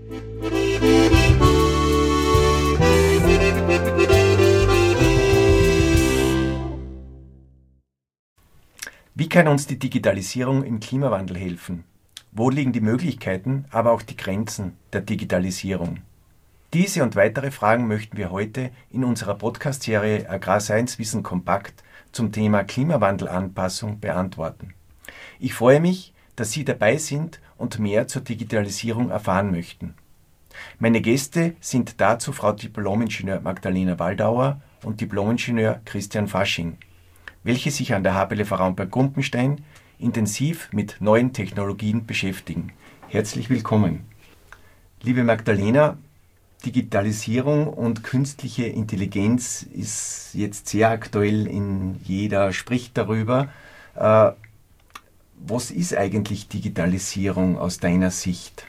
Wie kann uns die Digitalisierung im Klimawandel helfen? Wo liegen die Möglichkeiten, aber auch die Grenzen der Digitalisierung? Diese und weitere Fragen möchten wir heute in unserer Podcast-Serie Agrarscience-Wissen kompakt zum Thema Klimawandelanpassung beantworten. Ich freue mich, dass Sie dabei sind und mehr zur Digitalisierung erfahren möchten. Meine Gäste sind dazu Frau Diplom-Ingenieur Magdalena Waldauer und Diplom-Ingenieur Christian Fasching, welche sich an der HPLV Raumberg-Gumpenstein intensiv mit neuen Technologien beschäftigen. Herzlich willkommen. Liebe Magdalena, Digitalisierung und künstliche Intelligenz ist jetzt sehr aktuell, jeder spricht darüber. Was ist eigentlich Digitalisierung aus deiner Sicht?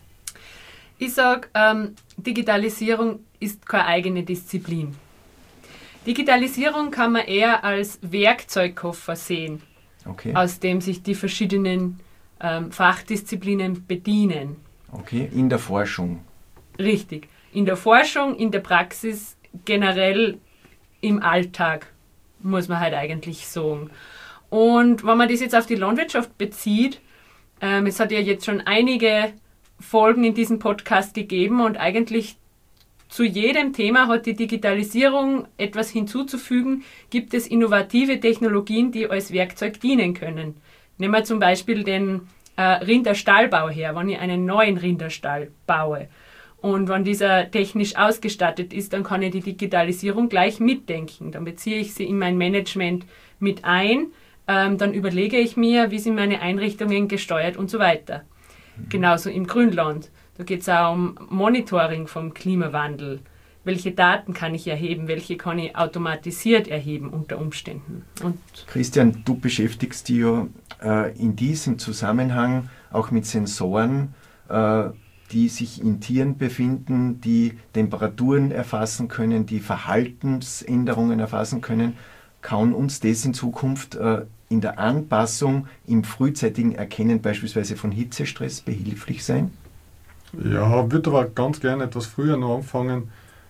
Ich sage, Digitalisierung ist keine eigene Disziplin. Digitalisierung kann man eher als Werkzeugkoffer sehen, okay, aus dem sich die verschiedenen Fachdisziplinen bedienen. Okay, in der Forschung. Richtig. In der Forschung, in der Praxis, generell im Alltag, muss man halt eigentlich sagen. Und wenn man das jetzt auf die Landwirtschaft bezieht, es hat ja jetzt schon einige Folgen in diesem Podcast gegeben und eigentlich zu jedem Thema hat die Digitalisierung etwas hinzuzufügen, gibt es innovative Technologien, die als Werkzeug dienen können. Nehmen wir zum Beispiel den Rinderstallbau her, wenn ich einen neuen Rinderstall baue. Und wenn dieser technisch ausgestattet ist, dann kann ich die Digitalisierung gleich mitdenken. Dann beziehe ich sie in mein Management mit ein, dann überlege ich mir, wie sind meine Einrichtungen gesteuert und so weiter. Genauso im Grünland. Da geht es auch um Monitoring vom Klimawandel. Welche Daten kann ich erheben? Welche kann ich automatisiert erheben unter Umständen? Und Christian, du beschäftigst dich ja in diesem Zusammenhang auch mit Sensoren, die sich in Tieren befinden, die Temperaturen erfassen können, die Verhaltensänderungen erfassen können. Kann uns das in Zukunft in der Anpassung, im frühzeitigen Erkennen beispielsweise von Hitzestress behilflich sein? Ja, würde aber ganz gerne etwas früher noch anfangen.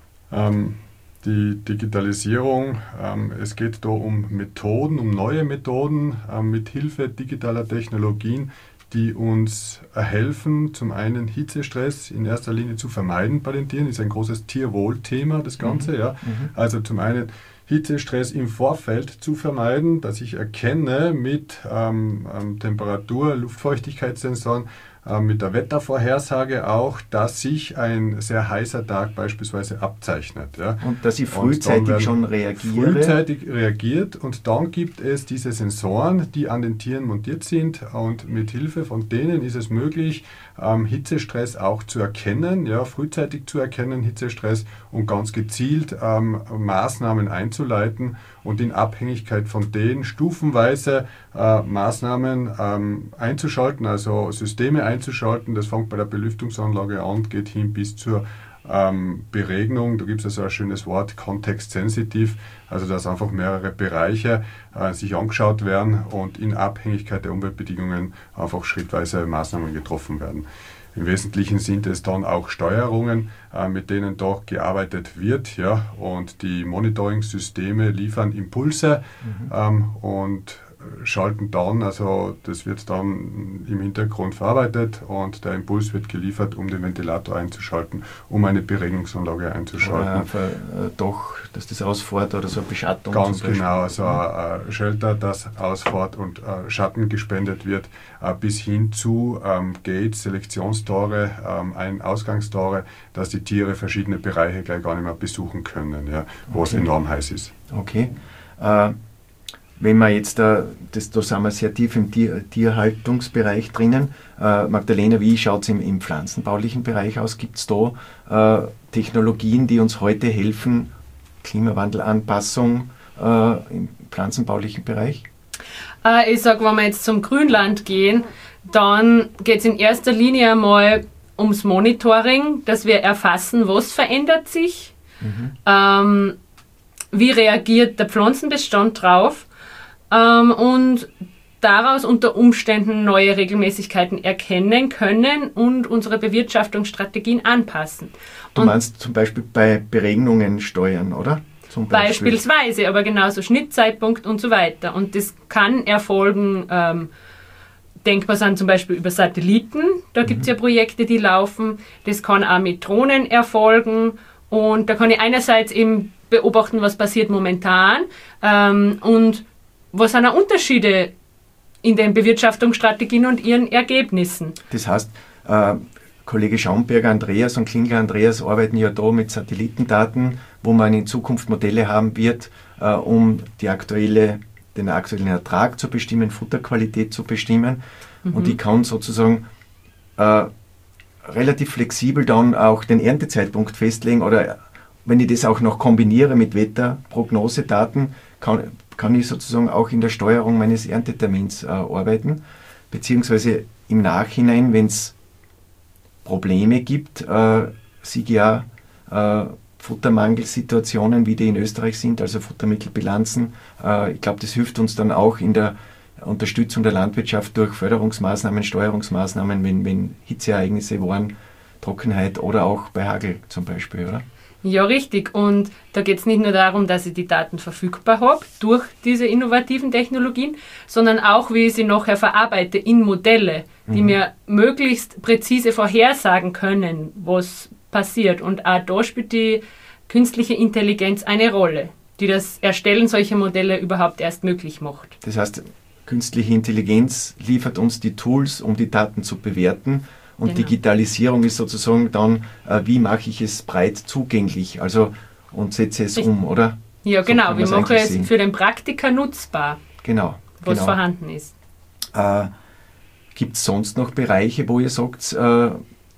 Die Digitalisierung, es geht da um Methoden, um neue Methoden mit Hilfe digitaler Technologien, die uns helfen, zum einen Hitzestress in erster Linie zu vermeiden bei den Tieren. Das ist ein großes Tierwohlthema, das Ganze. Ja. Also zum einen Hitzestress im Vorfeld zu vermeiden, dass ich erkenne mit Temperatur-, Luftfeuchtigkeitssensoren, mit der Wettervorhersage auch, dass sich ein sehr heißer Tag beispielsweise abzeichnet. Ja. Und dass ich frühzeitig schon reagiere. Frühzeitig reagiert und dann gibt es diese Sensoren, die an den Tieren montiert sind und mit Hilfe von denen ist es möglich, Hitzestress auch zu erkennen, ja, frühzeitig zu erkennen, Hitzestress und ganz gezielt Maßnahmen einzuleiten und in Abhängigkeit von denen stufenweise Maßnahmen einzuschalten, also Systeme einzuschalten. Das fängt bei der Belüftungsanlage an, geht hin bis zur Beregnung. Da gibt es also ein schönes Wort, kontextsensitiv, also dass einfach mehrere Bereiche sich angeschaut werden und in Abhängigkeit der Umweltbedingungen einfach schrittweise Maßnahmen getroffen werden. Im Wesentlichen sind es dann auch Steuerungen, mit denen doch gearbeitet wird, ja, und die Monitoring-Systeme liefern Impulse und schalten dann, also das wird dann im Hintergrund verarbeitet und der Impuls wird geliefert, um den Ventilator einzuschalten, um eine Beregnungsanlage einzuschalten. Doch, dass das ausfährt oder so eine Beschattung. Ganz genau, also ein Shelter, das ausfährt und Schatten gespendet wird, bis hin zu Gates, Selektionstore, Ein-Ausgangstore, dass die Tiere verschiedene Bereiche gleich gar nicht mehr besuchen können, ja, wo es enorm heiß ist. Okay. Wenn wir jetzt, da sind wir sehr tief im Tierhaltungsbereich drinnen. Magdalena, wie schaut es im pflanzenbaulichen Bereich aus? Gibt es da Technologien, die uns heute helfen, Klimawandelanpassung im pflanzenbaulichen Bereich? Ich sage, wenn wir jetzt zum Grünland gehen, dann geht es in erster Linie einmal ums Monitoring, dass wir erfassen, was verändert sich, wie reagiert der Pflanzenbestand drauf. Und daraus unter Umständen neue Regelmäßigkeiten erkennen können und unsere Bewirtschaftungsstrategien anpassen. Du meinst zum Beispiel bei Beregnungen steuern, oder? Beispielsweise, aber genauso Schnittzeitpunkt und so weiter. Und das kann erfolgen, denkbar sind zum Beispiel über Satelliten, da gibt es ja Projekte, die laufen. Das kann auch mit Drohnen erfolgen. Und da kann ich einerseits eben beobachten, was passiert momentan und was sind auch Unterschiede in den Bewirtschaftungsstrategien und ihren Ergebnissen. Das heißt, Kollege Schaumberger Andreas und Klingler Andreas arbeiten ja da mit Satellitendaten, wo man in Zukunft Modelle haben wird, um den aktuellen Ertrag zu bestimmen, Futterqualität zu bestimmen. Und ich kann sozusagen relativ flexibel dann auch den Erntezeitpunkt festlegen, oder wenn ich das auch noch kombiniere mit Wetterprognosedaten, kann ich sozusagen auch in der Steuerung meines Erntetermins arbeiten, beziehungsweise im Nachhinein, wenn es Probleme gibt, siege ja Futtermangelsituationen, wie die in Österreich sind, also Futtermittelbilanzen. Ich glaube, das hilft uns dann auch in der Unterstützung der Landwirtschaft durch Förderungsmaßnahmen, Steuerungsmaßnahmen, wenn Hitzeereignisse waren, Trockenheit oder auch bei Hagel zum Beispiel, oder? Ja, richtig. Und da geht es nicht nur darum, dass ich die Daten verfügbar habe durch diese innovativen Technologien, sondern auch, wie ich sie nachher verarbeite in Modelle, die mir möglichst präzise vorhersagen können, was passiert. Und auch da spielt die künstliche Intelligenz eine Rolle, die das Erstellen solcher Modelle überhaupt erst möglich macht. Das heißt, künstliche Intelligenz liefert uns die Tools, um die Daten zu bewerten. Und genau. Digitalisierung ist sozusagen dann, wie mache ich es breit zugänglich, also und setze es um, oder? Ja, genau, so wie mache ich es für den Praktiker nutzbar, genau, was vorhanden ist. Gibt es sonst noch Bereiche, wo ihr sagt, da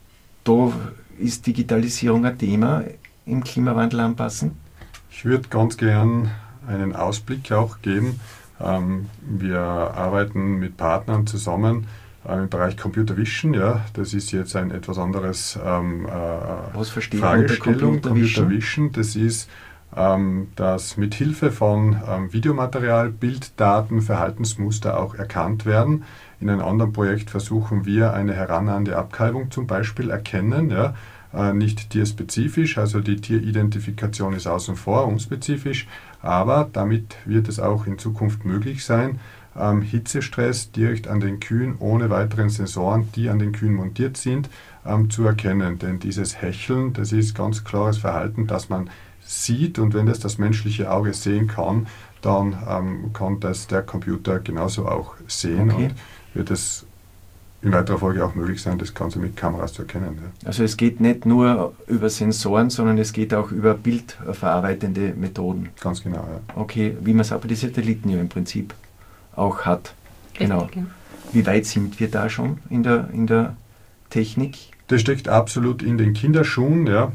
ist Digitalisierung ein Thema im Klimawandel anpassen? Ich würde ganz gern einen Ausblick auch geben. Wir arbeiten mit Partnern zusammen im Bereich Computer Vision, ja, das ist jetzt ein etwas anderes was versteht Fragestellung. Computer Vision, das ist, dass mit Hilfe von Videomaterial, Bilddaten, Verhaltensmuster auch erkannt werden. In einem anderen Projekt versuchen wir eine herannahende Abkalbung zum Beispiel erkennen, ja, nicht tierspezifisch, also die Tieridentifikation ist außen vor, unspezifisch, aber damit wird es auch in Zukunft möglich sein, Hitzestress direkt an den Kühen ohne weiteren Sensoren, die an den Kühen montiert sind, zu erkennen. Denn dieses Hecheln, das ist ganz klares Verhalten, das man sieht, und wenn das menschliche Auge sehen kann, dann kann das der Computer genauso auch sehen, okay. Und wird es in weiterer Folge auch möglich sein, das Ganze mit Kameras zu erkennen. Ja. Also es geht nicht nur über Sensoren, sondern es geht auch über bildverarbeitende Methoden. Ganz genau, ja. Okay, wie man es auch bei den Satelliten ja im Prinzip auch hat. Genau. Richtig, ja. Wie weit sind wir da schon in der Technik? Das steckt absolut in den Kinderschuhen. Ja.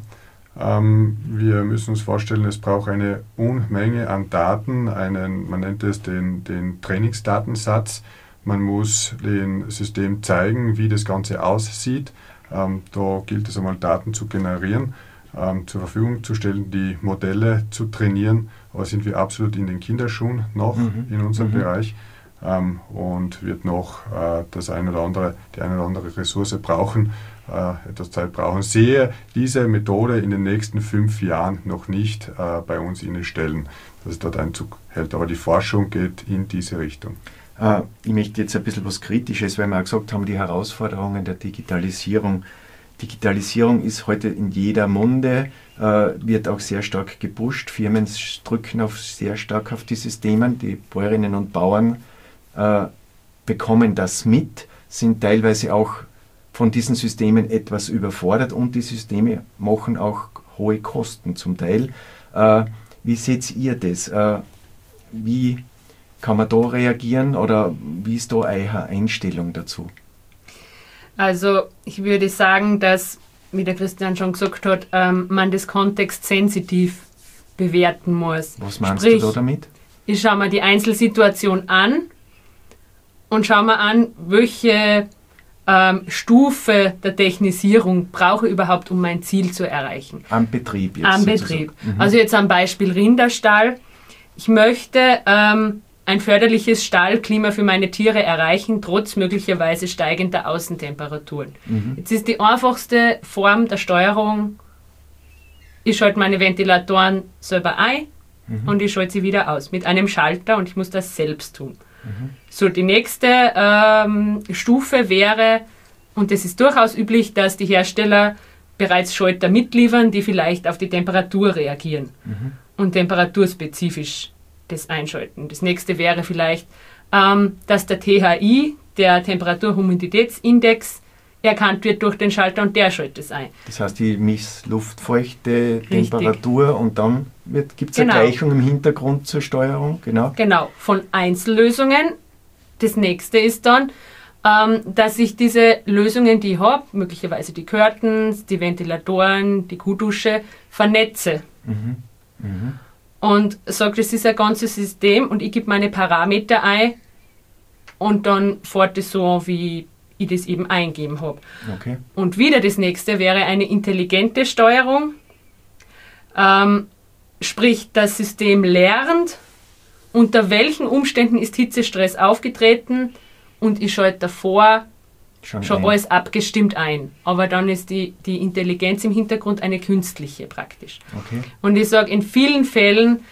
Wir müssen uns vorstellen, es braucht eine Unmenge an Daten, man nennt es den Trainingsdatensatz. Man muss dem System zeigen, wie das Ganze aussieht. Da gilt es einmal, Daten zu generieren, zur Verfügung zu stellen, die Modelle zu trainieren. Aber sind wir absolut in den Kinderschuhen noch in unserem Bereich und wird noch die eine oder andere Ressource brauchen, etwas Zeit brauchen. Sehe diese Methode in den nächsten 5 Jahren noch nicht bei uns in den Stellen, dass es dort Einzug hält. Aber die Forschung geht in diese Richtung. Ich möchte jetzt ein bisschen was Kritisches, weil wir auch gesagt haben, die Herausforderungen der Digitalisierung. Digitalisierung ist heute in jeder Munde, wird auch sehr stark gepusht. Firmen drücken sehr stark auf dieses Thema. Die Bäuerinnen und Bauern bekommen das mit, sind teilweise auch von diesen Systemen etwas überfordert, und die Systeme machen auch hohe Kosten zum Teil. Wie seht ihr das? Wie kann man da reagieren, oder wie ist da eure Einstellung dazu? Also ich würde sagen, dass, wie der Christian schon gesagt hat, man das kontextsensitiv bewerten muss. Was meinst du da damit? Ich schaue mir die Einzelsituation an und schaue mir an, welche Stufe der Technisierung brauche ich überhaupt, um mein Ziel zu erreichen. Am Betrieb jetzt. Am Betrieb. Also jetzt am Beispiel Rinderstall. Ich möchte ein förderliches Stallklima für meine Tiere erreichen, trotz möglicherweise steigender Außentemperaturen. Jetzt ist die einfachste Form der Steuerung, ich schalte meine Ventilatoren selber ein und ich schalte sie wieder aus mit einem Schalter und ich muss das selbst tun. So, die nächste Stufe wäre, und es ist durchaus üblich, dass die Hersteller bereits Schalter mitliefern, die vielleicht auf die Temperatur reagieren und temperaturspezifisch das einschalten. Das nächste wäre vielleicht, dass der THI, der Temperatur-Humiditätsindex, erkannt wird durch den Schalter und der schaltet es ein. Das heißt, die misst Luftfeuchte, Temperatur und dann gibt es eine Gleichung im Hintergrund zur Steuerung. Genau, von Einzellösungen. Das nächste ist dann, dass ich diese Lösungen, die ich habe, möglicherweise die Curtains, die Ventilatoren, die Kuhdusche, vernetze. Und sage, das ist ein ganzes System und ich gebe meine Parameter ein und dann fährt es so, wie ich das eben eingeben habe. Okay. Und wieder das nächste wäre eine intelligente Steuerung. Sprich, das System lernt, unter welchen Umständen ist Hitzestress aufgetreten und ich schalte davor schon alles abgestimmt ein. Aber dann ist die Intelligenz im Hintergrund eine künstliche praktisch. Okay. Und ich sage, in vielen Fällen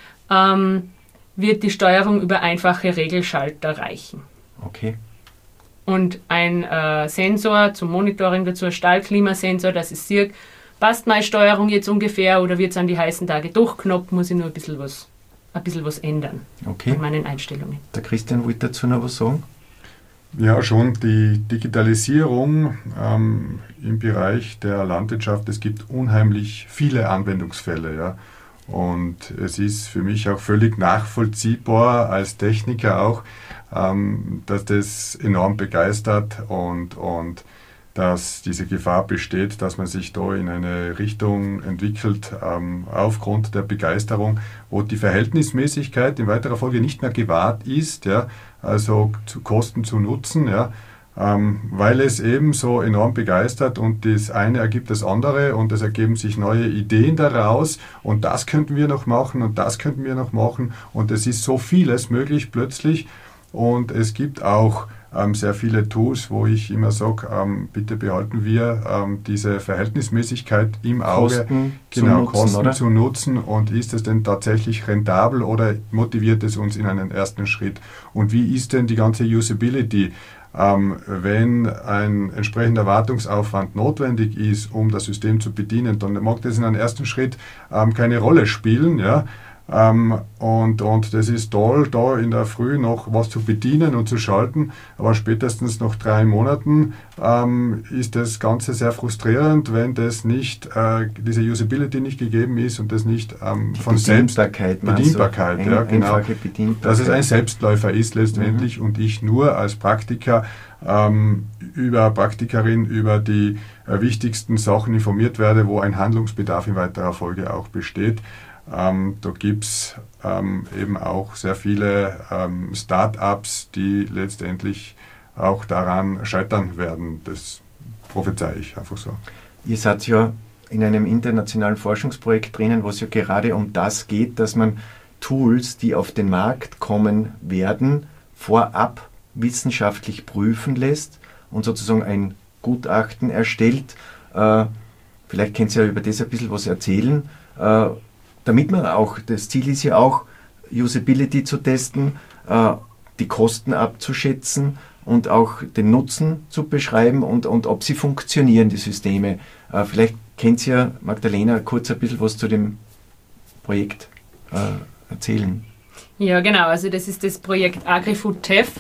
wird die Steuerung über einfache Regelschalter reichen. Okay. Und ein Sensor zum Monitoring dazu, ein Stallklimasensor, dass ich sehe, passt meine Steuerung jetzt ungefähr oder wird es an die heißen Tage durchknoppt, muss ich nur ein bisschen was ändern an meinen Einstellungen. Der Christian wollte dazu noch was sagen? Ja, schon die Digitalisierung im Bereich der Landwirtschaft, es gibt unheimlich viele Anwendungsfälle. Ja. Und es ist für mich auch völlig nachvollziehbar, als Techniker auch, dass das enorm begeistert und dass diese Gefahr besteht, dass man sich da in eine Richtung entwickelt, aufgrund der Begeisterung, wo die Verhältnismäßigkeit in weiterer Folge nicht mehr gewahrt ist, ja, also zu Kosten zu Nutzen, ja, weil es eben so enorm begeistert und das eine ergibt das andere und es ergeben sich neue Ideen daraus und das könnten wir noch machen und das könnten wir noch machen und es ist so vieles möglich plötzlich und es gibt auch sehr viele Tools, wo ich immer sage, bitte behalten wir diese Verhältnismäßigkeit im Auge, Kosten zu nutzen und ist es denn tatsächlich rentabel oder motiviert es uns in einen ersten Schritt und wie ist denn die ganze Usability? Wenn ein entsprechender Wartungsaufwand notwendig ist, um das System zu bedienen, dann mag das in einem ersten Schritt keine Rolle spielen, ja. Und das ist toll, da in der Früh noch was zu bedienen und zu schalten, aber spätestens nach 3 Monaten ist das Ganze sehr frustrierend, wenn das nicht, diese Usability nicht gegeben ist und das nicht von Bedienbarkeit, ja, genau, dass es ein Selbstläufer ist letztendlich und ich nur als Praktiker Praktikerin über die wichtigsten Sachen informiert werde, wo ein Handlungsbedarf in weiterer Folge auch besteht. Da gibt es eben auch sehr viele Start-ups, die letztendlich auch daran scheitern werden. Das prophezeie ich einfach so. Ihr seid ja in einem internationalen Forschungsprojekt drinnen, wo es ja gerade um das geht, dass man Tools, die auf den Markt kommen werden, vorab wissenschaftlich prüfen lässt und sozusagen ein Gutachten erstellt. Vielleicht könnt ihr ja über das ein bisschen was erzählen. Damit man auch, das Ziel ist ja auch, Usability zu testen, die Kosten abzuschätzen und auch den Nutzen zu beschreiben und ob sie funktionieren, die Systeme. Vielleicht könnt ihr, Magdalena, kurz ein bisschen was zu dem Projekt erzählen. Ja, genau. Also das ist das Projekt AgriFood-TEF.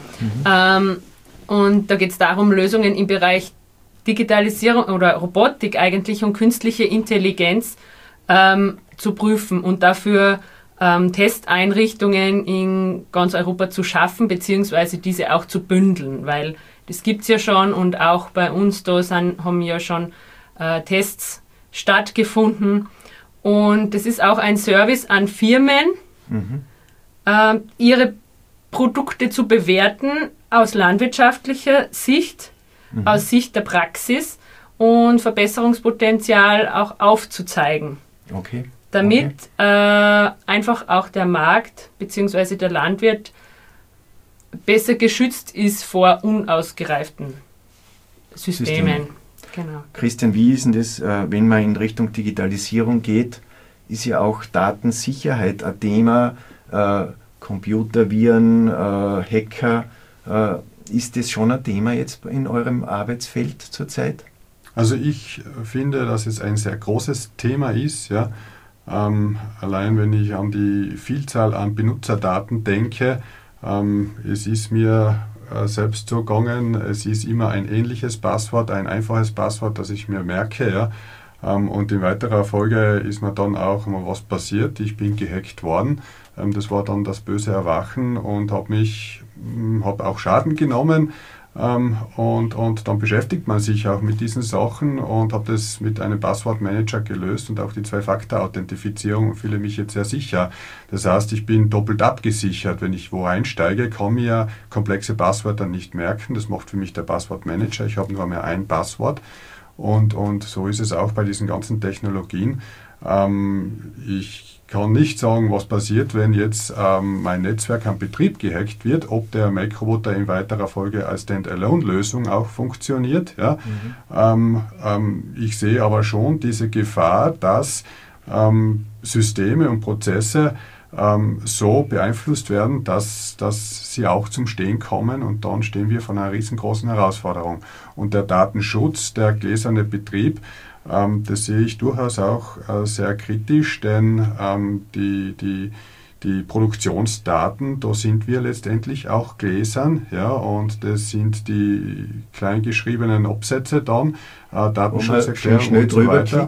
Und da geht es darum, Lösungen im Bereich Digitalisierung oder Robotik eigentlich und künstliche Intelligenz zu prüfen und dafür Testeinrichtungen in ganz Europa zu schaffen, beziehungsweise diese auch zu bündeln, weil das gibt es ja schon und auch bei uns da haben ja schon Tests stattgefunden und das ist auch ein Service an Firmen, ihre Produkte zu bewerten aus landwirtschaftlicher Sicht, aus Sicht der Praxis und Verbesserungspotenzial auch aufzuzeigen. Okay. Damit einfach auch der Markt bzw. der Landwirt besser geschützt ist vor unausgereiften Systemen. Genau. Christian, wie ist denn das, wenn man in Richtung Digitalisierung geht, ist ja auch Datensicherheit ein Thema, Computerviren, Hacker. Ist das schon ein Thema jetzt in eurem Arbeitsfeld zurzeit? Also ich finde, dass es ein sehr großes Thema ist. Ja. Allein wenn ich an die Vielzahl an Benutzerdaten denke, es ist mir selbst so gegangen, es ist immer ein ähnliches Passwort, ein einfaches Passwort, das ich mir merke. Ja. Und in weiterer Folge ist mir dann auch mal was passiert. Ich bin gehackt worden. Das war dann das böse Erwachen und habe auch Schaden genommen. Und dann beschäftigt man sich auch mit diesen Sachen und habe das mit einem Passwortmanager gelöst und auch die Zwei-Faktor-Authentifizierung und fühle mich jetzt sehr sicher. Das heißt, ich bin doppelt abgesichert. Wenn ich wo einsteige, kann mir ja komplexe Passwörter nicht merken. Das macht für mich der Passwortmanager. Ich habe nur mehr ein Passwort. Und so ist es auch bei diesen ganzen Technologien. Ich kann nicht sagen, was passiert, wenn jetzt mein Netzwerk am Betrieb gehackt wird, ob der Make-Roboter in weiterer Folge als Standalone-Lösung auch funktioniert. Ja. Ich sehe aber schon diese Gefahr, dass Systeme und Prozesse so beeinflusst werden, dass sie auch zum Stehen kommen und dann stehen wir vor einer riesengroßen Herausforderung. Und der Datenschutz, der gläserne Betrieb, das sehe ich durchaus auch sehr kritisch, denn die Produktionsdaten, da sind wir letztendlich auch gläsern, ja, und das sind die kleingeschriebenen Absätze dann, Datenschutzerklärung und so weiter.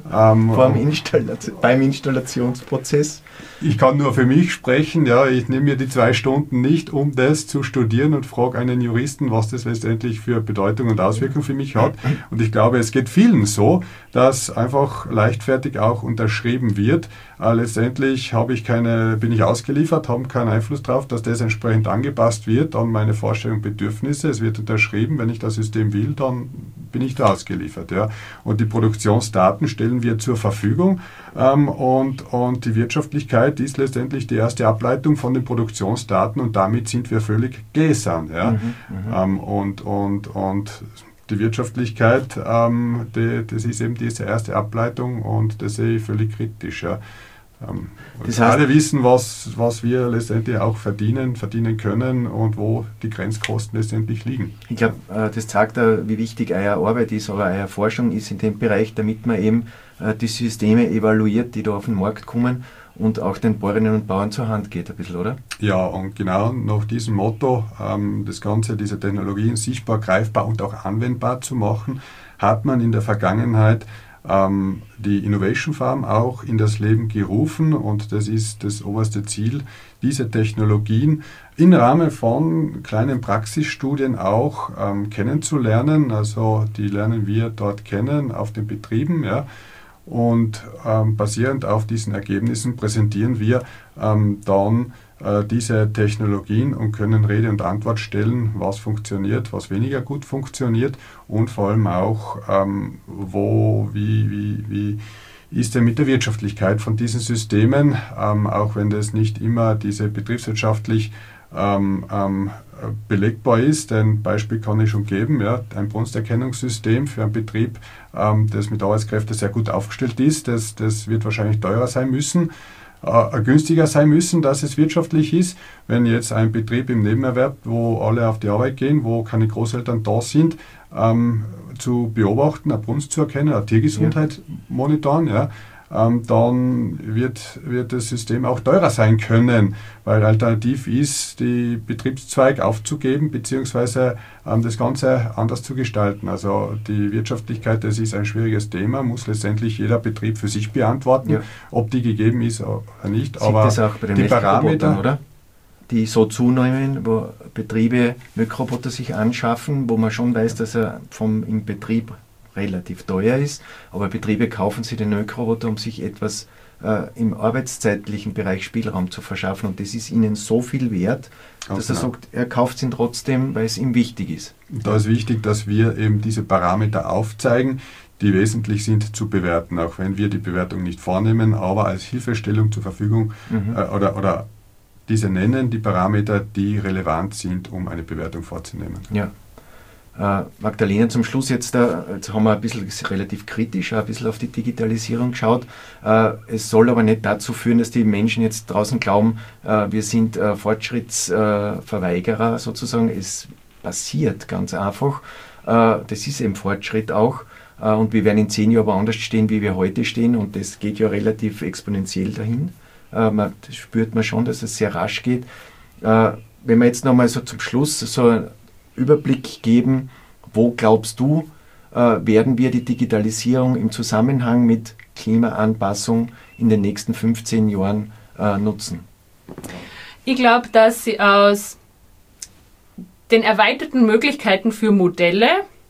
Beim Installationsprozess. Ich kann nur für mich sprechen, ja, ich nehme mir die 2 Stunden nicht, um das zu studieren und frage einen Juristen, was das letztendlich für Bedeutung und Auswirkung für mich hat. Und ich glaube, es geht vielen so, dass einfach leichtfertig auch unterschrieben wird. Letztendlich bin ich ausgeliefert, habe keinen Einfluss darauf, dass das entsprechend angepasst wird an meine Vorstellungen und Bedürfnisse. Es wird unterschrieben, wenn ich das System will, dann bin ich da ausgeliefert. Ja. Und die Produktionsdaten stellen wir zur Verfügung und die Wirtschaftlichkeit ist letztendlich die erste Ableitung von den Produktionsdaten und damit sind wir völlig gläsern. Ja. Und die Wirtschaftlichkeit, das ist eben diese erste Ableitung und das sehe ich völlig kritisch. Ja. Das heißt, alle wissen, was wir letztendlich auch verdienen können und wo die Grenzkosten letztendlich liegen. Ich glaube, das zeigt auch, wie wichtig eure Arbeit ist, aber eure Forschung ist in dem Bereich, damit man eben die Systeme evaluiert, die da auf den Markt kommen und auch den Bäuerinnen und Bauern zur Hand geht ein bisschen, oder? Ja, und genau nach diesem Motto, das Ganze, diese Technologien sichtbar, greifbar und auch anwendbar zu machen, hat man in der Vergangenheit die Innovation Farm auch in das Leben gerufen und das ist das oberste Ziel, diese Technologien im Rahmen von kleinen Praxisstudien auch kennenzulernen. Also die lernen wir dort kennen auf den Betrieben, ja. Und basierend auf diesen Ergebnissen präsentieren wir dann diese Technologien und können Rede und Antwort stellen, was funktioniert, was weniger gut funktioniert und vor allem auch, wie ist denn mit der Wirtschaftlichkeit von diesen Systemen, auch wenn das nicht immer diese betriebswirtschaftlich belegbar ist. Ein Beispiel kann ich schon geben, ja, ein Brunsterkennungssystem für einen Betrieb, das mit Arbeitskräften sehr gut aufgestellt ist, das wird wahrscheinlich teurer sein müssen, günstiger sein müssen, dass es wirtschaftlich ist. Wenn jetzt ein Betrieb im Nebenerwerb, wo alle auf die Arbeit gehen, wo keine Großeltern da sind, zu beobachten, eine Brunst zu erkennen, eine Tiergesundheit monitoren, ja, dann wird das System auch teurer sein können, weil alternativ ist, die Betriebszweig aufzugeben bzw. das Ganze anders zu gestalten. Also die Wirtschaftlichkeit, das ist ein schwieriges Thema, muss letztendlich jeder Betrieb für sich beantworten, ja, ob die gegeben ist oder nicht. Sieht aber das auch bei den die Parameter, oder? Die so zunehmen, wo Betriebe Mikroboter sich anschaffen, wo man schon weiß, dass er im Betrieb relativ teuer ist, aber Betriebe kaufen sich den Mikroboter, um sich etwas im arbeitszeitlichen Bereich Spielraum zu verschaffen und das ist ihnen so viel wert, dass er sagt, er kauft ihn trotzdem, weil es ihm wichtig ist. Da ist wichtig, dass wir eben diese Parameter aufzeigen, die wesentlich sind zu bewerten, auch wenn wir die Bewertung nicht vornehmen, aber als Hilfestellung zur Verfügung oder diese nennen, die Parameter, die relevant sind, um eine Bewertung vorzunehmen. Ja. Magdalena, zum Schluss jetzt haben wir ein bisschen relativ kritisch ein bisschen auf die Digitalisierung geschaut. Es soll aber nicht dazu führen, dass die Menschen jetzt draußen glauben, wir sind Fortschrittsverweigerer sozusagen. Es passiert ganz einfach. Das ist eben Fortschritt auch. Und wir werden in 10 Jahren aber anders stehen, wie wir heute stehen. Und das geht ja relativ exponentiell dahin. Das spürt man schon, dass es sehr rasch geht. Wenn wir jetzt nochmal so zum Schluss so einen Überblick geben, wo glaubst du, werden wir die Digitalisierung im Zusammenhang mit Klimaanpassung in den nächsten 15 Jahren nutzen? Ich glaube, dass sie aus den erweiterten Möglichkeiten für Modelle,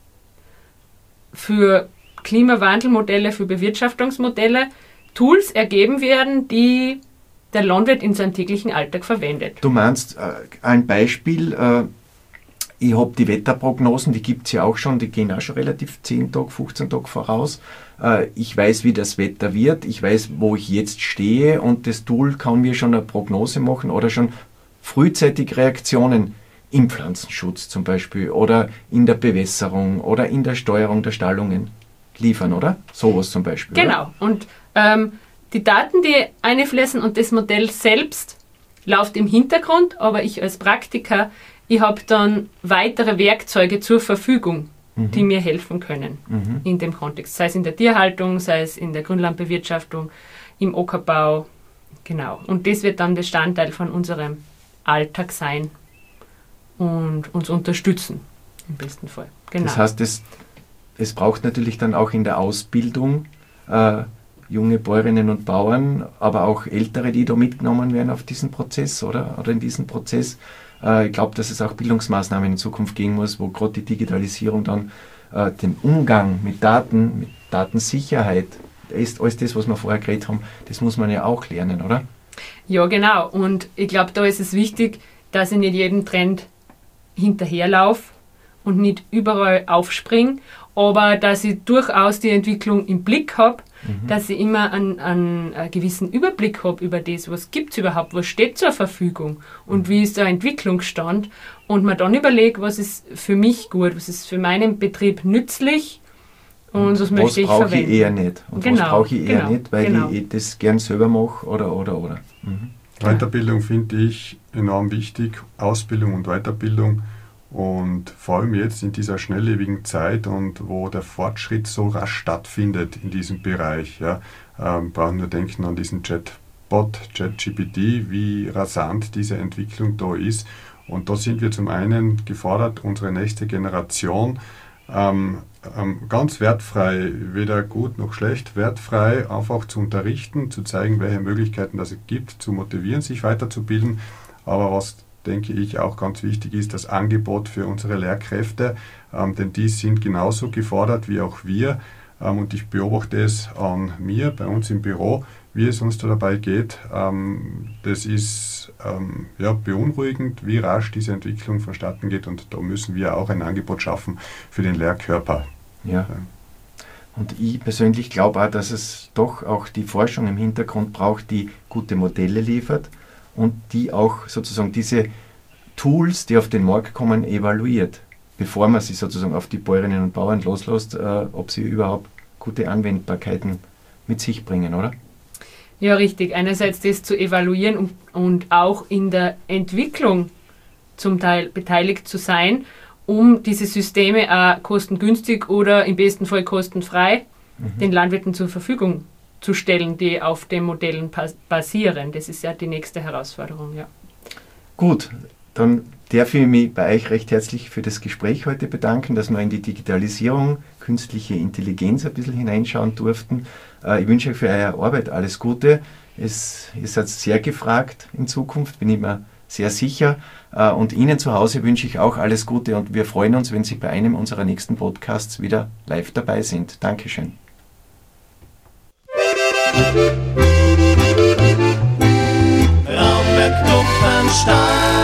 für Klimawandelmodelle, für Bewirtschaftungsmodelle Tools ergeben werden, die der Landwirt in seinem täglichen Alltag verwendet. Du meinst ein Beispiel, ich habe die Wetterprognosen, die gibt es ja auch schon, die gehen auch schon relativ 10 Tage, 15 Tage voraus. Ich weiß, wie das Wetter wird, ich weiß, wo ich jetzt stehe und das Tool kann mir schon eine Prognose machen oder schon frühzeitig Reaktionen im Pflanzenschutz zum Beispiel oder in der Bewässerung oder in der Steuerung der Stallungen liefern, oder? Sowas zum Beispiel. Genau. Oder? Und die Daten, die einfließen und das Modell selbst läuft im Hintergrund, aber ich als Praktiker, ich habe dann weitere Werkzeuge zur Verfügung, die mir helfen können in dem Kontext. Sei es in der Tierhaltung, sei es in der Grünlandbewirtschaftung, im Ackerbau. Genau. Und das wird dann Bestandteil von unserem Alltag sein und uns unterstützen, im besten Fall. Genau. Das heißt, es braucht natürlich dann auch in der Ausbildung junge Bäuerinnen und Bauern, aber auch Ältere, die da mitgenommen werden auf diesen Prozess oder in diesen Prozess. Ich glaube, dass es auch Bildungsmaßnahmen in Zukunft geben muss, wo gerade die Digitalisierung dann den Umgang mit Daten, mit Datensicherheit, alles das, was wir vorher geredet haben, das muss man ja auch lernen, oder? Ja, genau. Und ich glaube, da ist es wichtig, dass ich nicht jedem Trend hinterherlaufe und nicht überall aufspringe, aber dass ich durchaus die Entwicklung im Blick habe, dass ich immer einen gewissen Überblick habe über das, was gibt es überhaupt, was steht zur Verfügung und wie ist der Entwicklungsstand und mir dann überlege, was ist für mich gut, was ist für meinen Betrieb nützlich und was möchte ich verwenden. Was brauche ich eher nicht und was brauche ich eher nicht, weil ich das gern selber mache oder. Weiterbildung finde ich enorm wichtig, Ausbildung und Weiterbildung. Und vor allem jetzt in dieser schnelllebigen Zeit und wo der Fortschritt so rasch stattfindet in diesem Bereich, ja, brauchen wir denken an diesen Chatbot, ChatGPT, wie rasant diese Entwicklung da ist. Und da sind wir zum einen gefordert, unsere nächste Generation ganz wertfrei, weder gut noch schlecht, wertfrei einfach zu unterrichten, zu zeigen, welche Möglichkeiten das es gibt, zu motivieren, sich weiterzubilden. Aber was denke ich, auch ganz wichtig ist das Angebot für unsere Lehrkräfte, denn die sind genauso gefordert wie auch wir. Und ich beobachte es an mir, bei uns im Büro, wie es uns da dabei geht. Das ist beunruhigend, wie rasch diese Entwicklung vonstatten geht. Und da müssen wir auch ein Angebot schaffen für den Lehrkörper. Ja. Und ich persönlich glaube auch, dass es doch auch die Forschung im Hintergrund braucht, die gute Modelle liefert und die auch sozusagen diese Tools, die auf den Markt kommen, evaluiert, bevor man sie sozusagen auf die Bäuerinnen und Bauern loslässt, ob sie überhaupt gute Anwendbarkeiten mit sich bringen, oder? Ja, richtig. Einerseits das zu evaluieren und auch in der Entwicklung zum Teil beteiligt zu sein, um diese Systeme auch kostengünstig oder im besten Fall kostenfrei den Landwirten zur Verfügung zu stellen, die auf den Modellen basieren. Das ist ja die nächste Herausforderung. Ja. Gut, dann darf ich mich bei euch recht herzlich für das Gespräch heute bedanken, dass wir in die Digitalisierung, künstliche Intelligenz ein bisschen hineinschauen durften. Ich wünsche euch für eure Arbeit alles Gute. Ihr seid sehr gefragt in Zukunft, bin ich mir sehr sicher. Und Ihnen zu Hause wünsche ich auch alles Gute und wir freuen uns, wenn Sie bei einem unserer nächsten Podcasts wieder live dabei sind. Dankeschön. Raumberg Duppenstein.